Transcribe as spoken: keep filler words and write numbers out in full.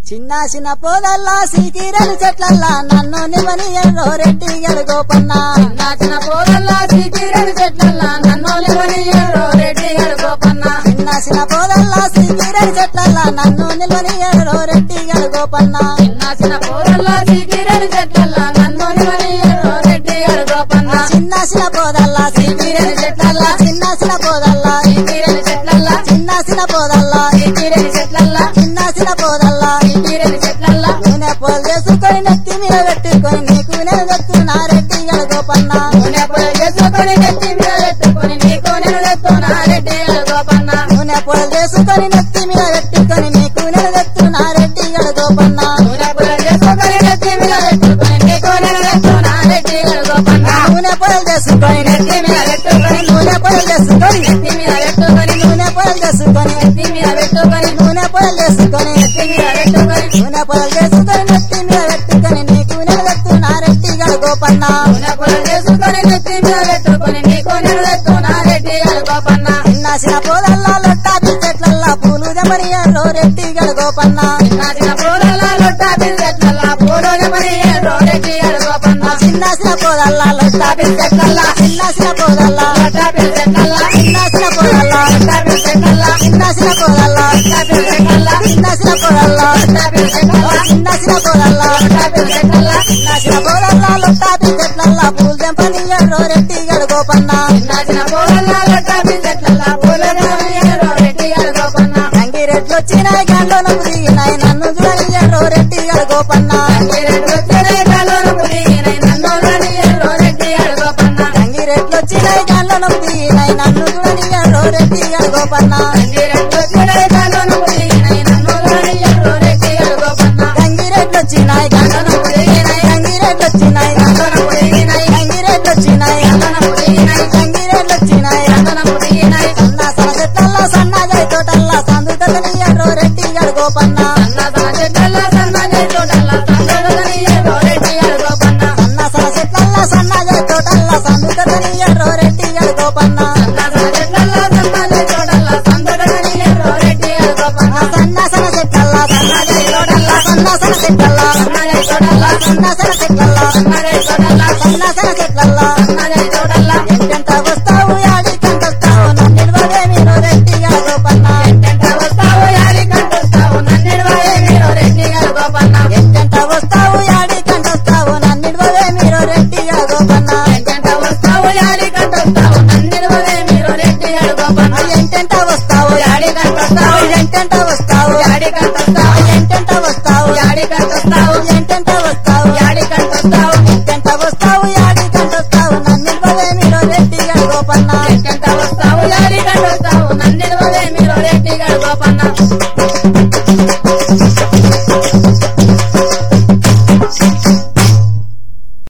చిన్న చిన్న పోదల్లా సీకిరలు చెట్లల్లా నన్ను నిమనియరో రెడ్డి గడు గోపన్న చిన్న చిన్న పోదల్లా సీకిరలు చెట్లల్లా నన్ను నిమనియరో రెడ్డి గడు గోపన్న చిన్న చిన్న పోదల్లా సీకిరలు చెట్లల్లా నన్ను నిమనియరో రెడ్డి గడు గోపన్న చిన్న చిన్న పోదల్లా సీకిరలు చెట్లల్లా నన్ను నిమనియరో రెడ్డి గడు గోపన్న చిన్న చిన్న పోదల్లా సీకిరలు చెట్లల్లా చిన్న చిన్న పోదల్లా సీకిరలు చెట్లల్లా చిన్న చిన్న పోదల్లా సీకిరలు చెట్లల్లా చిన్న చిన్న పోదల్లా సీకిరలు చెట్లల్లా నూనె పోలు చేసుకొని నెత్తి మీద పెట్టుకొని నీకు నేను తెస్తున్నా రెడ్డి గడు గోపన్న నూనె పొలం చేసుకొని నెత్తి మీద పెట్టుకొని నీకు నేను తెస్తున్నా రెడ్డి గడు గోపన్న నూనె పోలు చేసుకొని నెత్తి మీద పెట్టుకొని నీకు నేను తెస్తున్నా రెడ్డి గడు గోపన్న నూనె పొలం చేసుకొని నెత్తి మీద పెట్టుకొని నీకు నేను తెస్తున్నా రెడ్డి గడు గోపన్న నూనె పోలు చేసుకొని నెత్తి మీద పెట్టుకొని నూనె పోలు చేసుకొని నెత్తి మీద పెట్టుకొని నూనె పోలు చేసుకొని నెత్తి మీద పెట్టుకొని నూనె పోలు చేసుకొని నెత్తి మీద పెట్టుకొని నూనె పోలు చేసుకొని నెత్తి మీద పెట్టుకొని నీకు నేను తెస్తున్నా రెడ్డి గడు గోపన్న నూనె పొలం చేసుకొని నెత్తి మీద పెట్టుకొని నీకు నేను తెస్తున్నా రెడ్డి గడు గోపన్న చిన్న చిన్న పోదల్లా లొట్టాపి చెట్లల్లా పూలు దమరియో రెడ్డి గడు గోపన్న చిన్న చిన్న పూలల్లా లొట్టాపి చెట్లల్లా పూలు దమరియో రెడ్డి గడు గోపన్న చిన్న చిన్న పోదల్లా లొట్టాపి చెట్లల్లా చిన్న చిన్న పోదల్లా లొట్టాపి చెట్లల్లా చిన్న చిన్న పోదల్లా లొట్టాపి చెట్లల్లా చిన్న చిన్న పోదల్లా లొట్టాపి చెట్లల్లా చిన్న చిన్న పోదల్లా లొట్టాపి చెట్లల్లా చిన్న చిన్న పోదల్లా లొట్టాపి చెట్లల్లా చిన్న చిన్న పోదల్లా లొట్టాపి చెట్లల్లా పూలు దెంపనియో రెడ్డి గడు గోపన్న చిన్న చిన్న పూలల్లా లొట్టాపి చెట్లల్లా పూలు దమరియో రెడ్డి గడు గోపన్న గంగిరెడ్లు వచ్చినాయి గండోన పురిగినాయి నన్ను చూడనియో రెడ్డి గడు గోపన్న గంగిరెడ్లు వచ్చినాయి గండోన పురిగినాయి నన్ను చూడనియో రెడ్డి గడు గోపన్న గంగిరెడ్లు వచ్చినాయి గండోన పురిగినాయి నన్ను చూడనియో రెడ్డి గడు గోపన్న గంగిరెడ్లు వచ్చినాయి గండోన పురిగినాయి నన్ను చూడనియో రెడ్డి గడు గోపన్న గంగిరెడ్లు వచ్చినాయి గండోన పురిగినాయి గంగిరెడ్లు వచ్చినాయి గండోన పురిగినాయి గంగిరెడ్లు వచ్చినాయి గండోన పురిగినాయి గంగిరెడ్లు వచ్చినాయి గండోన పురిగినాయి సన్న సన చెట్లల్లా సన్నజాయి తోటల్లా సందుతనియో రెడ్డి గడు గోపన్న సన్న సన చెట్లల్లా సన్నజాయి తోటల్లా సందుతనియో రెడ్డి గడు గోపన్న సన్న సన చెట్లల్లా సన్నజాయి తోటల్లా సందుతనియో రెడ్డి గడు గోపన్న సన్న సన చెట్లల్లా సన్నజాయి తోటల్లా సందుతనియో రెడ్డి గడు గోపన్న సన్న సన చెట్లల్లా సన్నజాయి తోటల్లా సన్న సన చెట్లల్లా సన్నజాయి తోటల్లా సన్న సన చెట్లల్లా సన్నజాయి తోటల్లా సన్న సన చెట్లల్లా సన్నజాయి తోటల్లా ఎంటెంట వస్తావు యాడికంట వస్తావు నన్నిడవదే మీరు రెడ్డి గడు గోపన్న ఎంటెంట వస్తావు యాడికంట వస్తావు నన్నిడవదే మీరు రెడ్డి గడు గోపన్న ఎంటెంట వస్తావు యాడికంట వస్తావు నన్నిడవదే మీరు రెడ్డి గడు గోపన్న ఎంటెంట వస్తావు యాడికంట వస్తావు నన్నిడవదే మీరు రెడ్డి గడు గోపన్న ఎంటెంట వస్తావు యాడికంట వస్తావు ఎంటెంట వస్తావు యాడికంట వస్తావు ఎంటెంట వస్తావు యాడికంట వస్తావు ఎంటెంట వస్తావు యాడికంట వస్తావు ఎంటెంట వస్తావు యాడికంట వస్తావు నన్నిడవదే మీరు రెడ్డి గడు గోపన్న ఎంటెంట వస్తావు యాడికంట వస్తావు నన్నిడవదే మీరు రెడ్డి గడు గోపన్న